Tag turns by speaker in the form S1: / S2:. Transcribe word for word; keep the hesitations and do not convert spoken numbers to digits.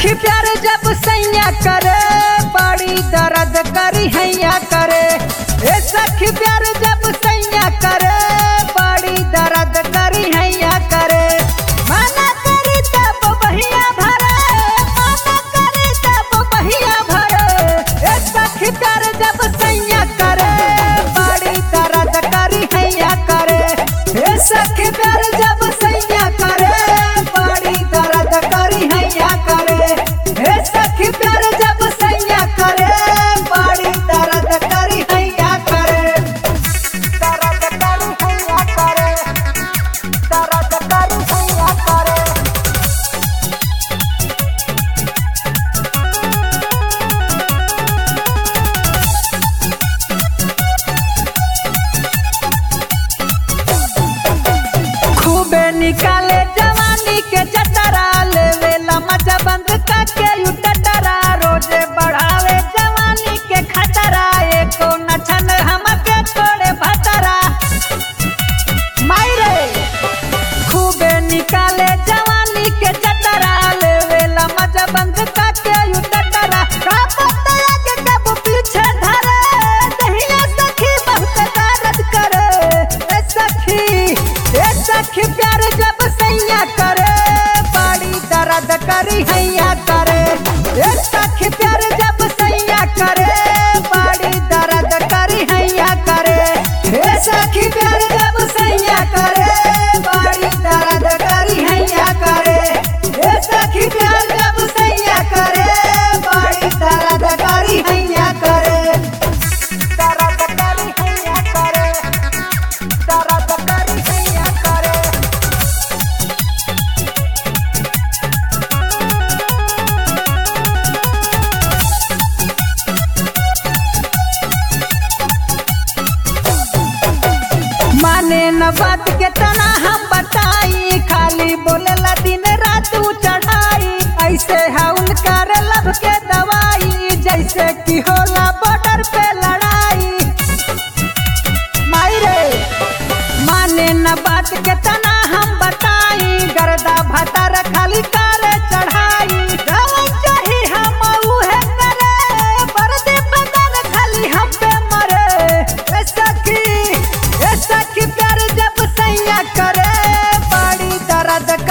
S1: सखी प्यार जब सैया करे बड़ी दर्द करी हैया करे। ए सखी प्यार जब सैया करे बड़ी दर्द करी हैया करे। माना करी तब बहिया भरे, माना करी तब बहिया भरे। ए सखी प्यार जब सैया करे बड़ी दर्द करी हैया करे। ए सखी प्यार जब सैया करे बड़ी दर्द करी हैया करे। ए सखी प्यार जब सैया करे बड़ी दर्द करी हैया करे। दर्द करी हैया करे, दर्द करी हैया करे। खूबे निकाले जवानी के जतरा, लेवेला मजा बंद करके उटटरा। रोजे बढ़ावे जवानी के खतरा, एको नछन हमके छोड़े भतरा। मायरे खूबे निकाले जवानी के जतरा, लेवेला मजा बंद करके उटटरा। कब तया के कब पीछे धरे, दहिया सखी बहुत दर्द करे। ए सखी ए सखी प्यार जब सैया करे बड़ी दर्द करी हैया करे। ए सखी प्यार जब सैया करे बड़ी दर्द करी हैया करे। ए सखी प्यार जब सैया करे बड़ी दर्द करी हैया करे। ए सखी प्यार जब सैया करे बड़ी दर्द करी हैया करे। दर्द करी हैया करे, दर्द करी हैया करे। माने न बात के तना हम बताई, खाली बोलेला दिन रात उ चढ़ाई। ऐसे है उनका रे लब के दवाई, जैसे कि होला बॉर्डर पे लड़ाई। मायरे माने न बात के तना हम बताई, गर्दा भतर खाली करे चढ़ाई। जवन चाही हम उहे करे, बरदे बदन खाली हम पे मरे। ए सखी ए सखी प्यार जब सैया करे बड़ी दर्द